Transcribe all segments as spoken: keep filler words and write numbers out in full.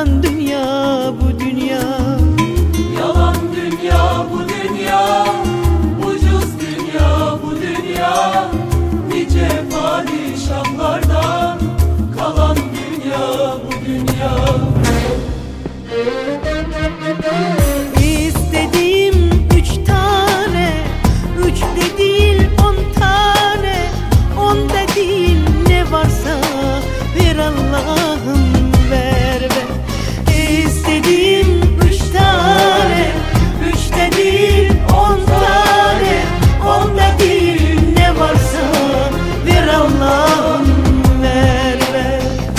Yalan dünya bu dünya, yalan dünya bu dünya, ucuz dünya bu dünya, nice padişahlardan kalan dünya bu dünya. İstediğim üç tane, üç de değil on tane, on da değil ne varsa ver Allah'ım ver ver. İstediğim üç tane, üç de değil on tane, on da değil ne varsa ver Allah'ım ver ver.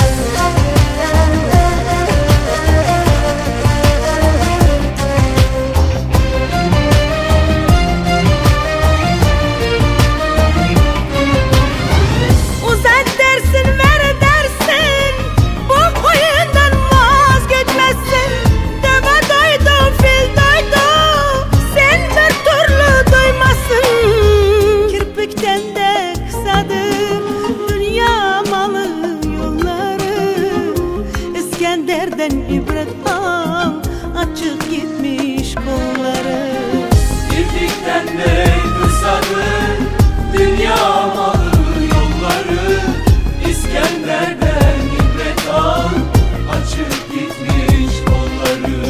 Uzat dersin ver dersin, bu huyundan vazgeçmezsin. Deve doydu fil doydu, sen bir türlü doymazsın. Kirpikten de kısadır dünya malı yolları, İskender'den ibret al, açık gitmiş kolları. Kirpikten de kısadır dünya malı yolları, İskender'den ibret al, açık gitmiş kolları.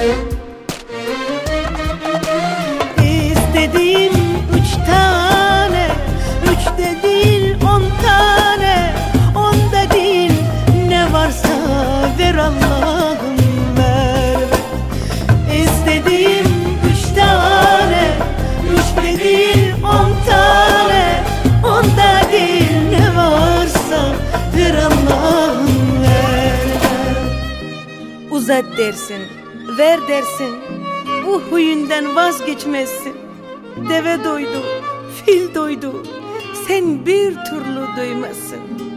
İstediğim üç tane, üç de değil on tane, on da değil ne varsa ver Allah'ım ver ver. İstediğim üç tane, üç de değil on tane, on da değil ne varsa ver Allah'ım ver ver. Uzat dersin, ver dersin, bu huyundan vazgeçmezsin. Deve doydu, fil doydu, sen bir türlü doymazsın.